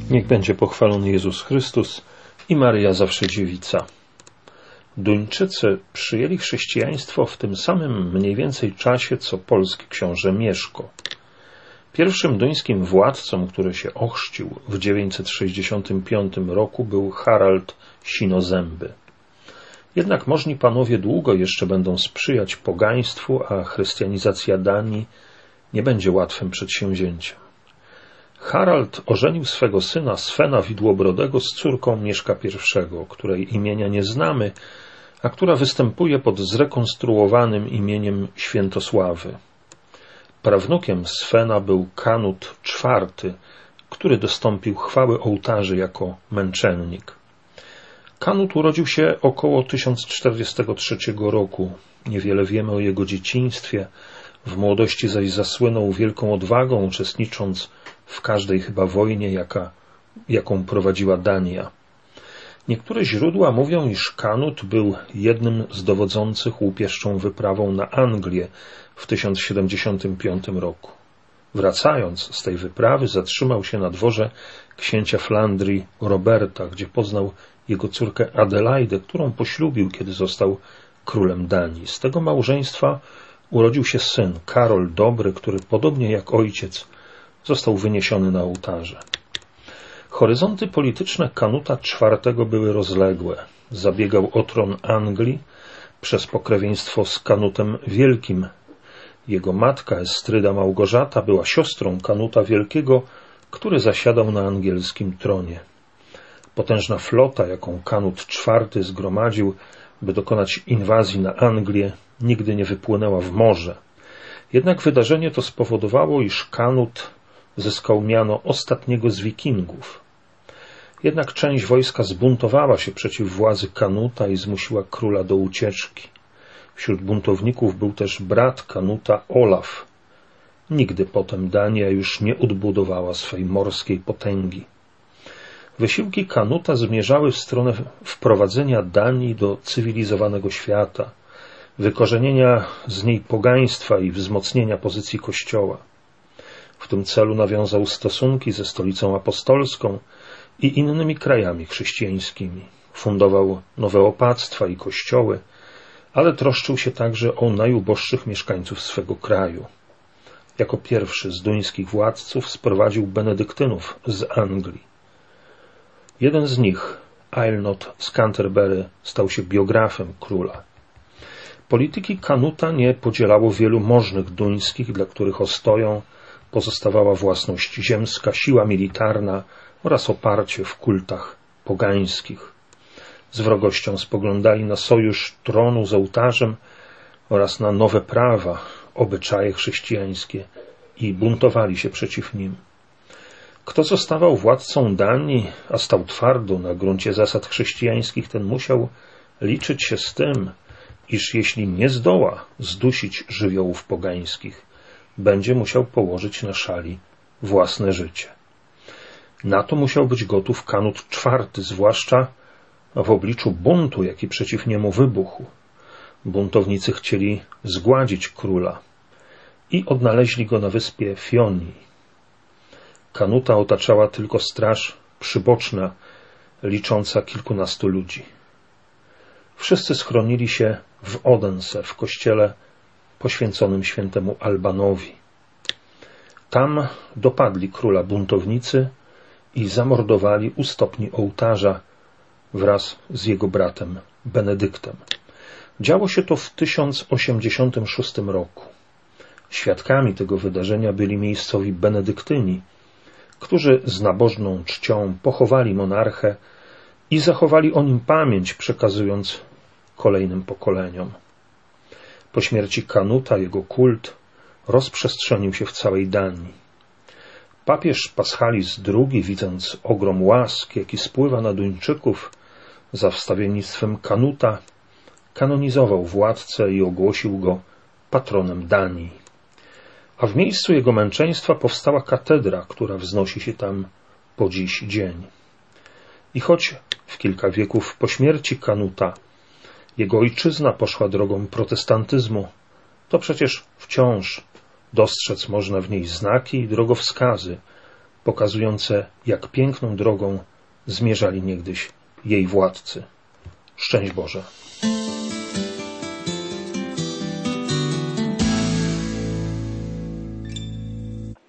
Niech będzie pochwalony Jezus Chrystus i Maryja zawsze dziewica. Duńczycy przyjęli chrześcijaństwo w tym samym mniej więcej czasie, co polski książę Mieszko. Pierwszym duńskim władcą, który się ochrzcił w 965 roku, był Harald Sinozęby. Jednak możni panowie długo jeszcze będą sprzyjać pogaństwu, a chrystianizacja Danii nie będzie łatwym przedsięwzięciem. Harald ożenił swego syna Svena Widłobrodego z córką Mieszka I, której imienia nie znamy, a która występuje pod zrekonstruowanym imieniem Świętosławy. Prawnukiem Svena był Kanut IV, który dostąpił chwały ołtarzy jako męczennik. Kanut urodził się około 1043 roku. Niewiele wiemy o jego dzieciństwie. W młodości zaś zasłynął wielką odwagą, uczestnicząc w każdej chyba wojnie, jaką prowadziła Dania. Niektóre źródła mówią, iż Kanut był jednym z dowodzących łupieszczą wyprawą na Anglię w 1075 roku. Wracając z tej wyprawy, zatrzymał się na dworze księcia Flandrii Roberta, gdzie poznał jego córkę Adelaidę, którą poślubił, kiedy został królem Danii. Z tego małżeństwa urodził się syn, Karol Dobry, który podobnie jak ojciec został wyniesiony na ołtarze. Horyzonty polityczne Kanuta IV były rozległe. Zabiegał o tron Anglii przez pokrewieństwo z Kanutem Wielkim. Jego matka Estryda Małgorzata była siostrą Kanuta Wielkiego, który zasiadał na angielskim tronie. Potężna flota, jaką Kanut IV zgromadził, by dokonać inwazji na Anglię, nigdy nie wypłynęła w morze. Jednak wydarzenie to spowodowało, iż Kanut zyskał miano ostatniego z Wikingów. Jednak część wojska zbuntowała się przeciw władzy Kanuta i zmusiła króla do ucieczki. Wśród buntowników był też brat Kanuta, Olaf. Nigdy potem Dania już nie odbudowała swej morskiej potęgi. Wysiłki Kanuta zmierzały w stronę wprowadzenia Danii do cywilizowanego świata, wykorzenienia z niej pogaństwa i wzmocnienia pozycji Kościoła. W tym celu nawiązał stosunki ze stolicą apostolską i innymi krajami chrześcijańskimi. Fundował nowe opactwa i kościoły, ale troszczył się także o najuboższych mieszkańców swego kraju. Jako pierwszy z duńskich władców sprowadził benedyktynów z Anglii. Jeden z nich, Eilnot z Canterbury, stał się biografem króla. Polityki Kanuta nie podzielało wielu możnych duńskich, dla których ostoją pozostawała własność ziemska, siła militarna oraz oparcie w kultach pogańskich. Z wrogością spoglądali na sojusz tronu z ołtarzem oraz na nowe prawa, obyczaje chrześcijańskie i buntowali się przeciw nim. Kto zostawał władcą Danii, a stał twardo na gruncie zasad chrześcijańskich, ten musiał liczyć się z tym, iż jeśli nie zdoła zdusić żywiołów pogańskich, będzie musiał położyć na szali własne życie. Na to musiał być gotów Kanut IV, zwłaszcza w obliczu buntu, jaki przeciw niemu wybuchł. Buntownicy chcieli zgładzić króla i odnaleźli go na wyspie Fionii. Kanuta otaczała tylko straż przyboczna, licząca kilkunastu ludzi. Wszyscy schronili się w Odense, w kościele poświęconym świętemu Albanowi. Tam dopadli króla buntownicy i zamordowali u stopni ołtarza wraz z jego bratem Benedyktem. Działo się to w 1086 roku. Świadkami tego wydarzenia byli miejscowi benedyktyni, którzy z nabożną czcią pochowali monarchę i zachowali o nim pamięć, przekazując kolejnym pokoleniom. Po śmierci Kanuta jego kult rozprzestrzenił się w całej Danii. Papież Paschalis II, widząc ogrom łask, jaki spływa na Duńczyków za wstawiennictwem Kanuta, kanonizował władcę i ogłosił go patronem Danii. A w miejscu jego męczeństwa powstała katedra, która wznosi się tam po dziś dzień. I choć w kilka wieków po śmierci Kanuta jego ojczyzna poszła drogą protestantyzmu, to przecież wciąż dostrzec można w niej znaki i drogowskazy pokazujące, jak piękną drogą zmierzali niegdyś jej władcy. Szczęść Boże!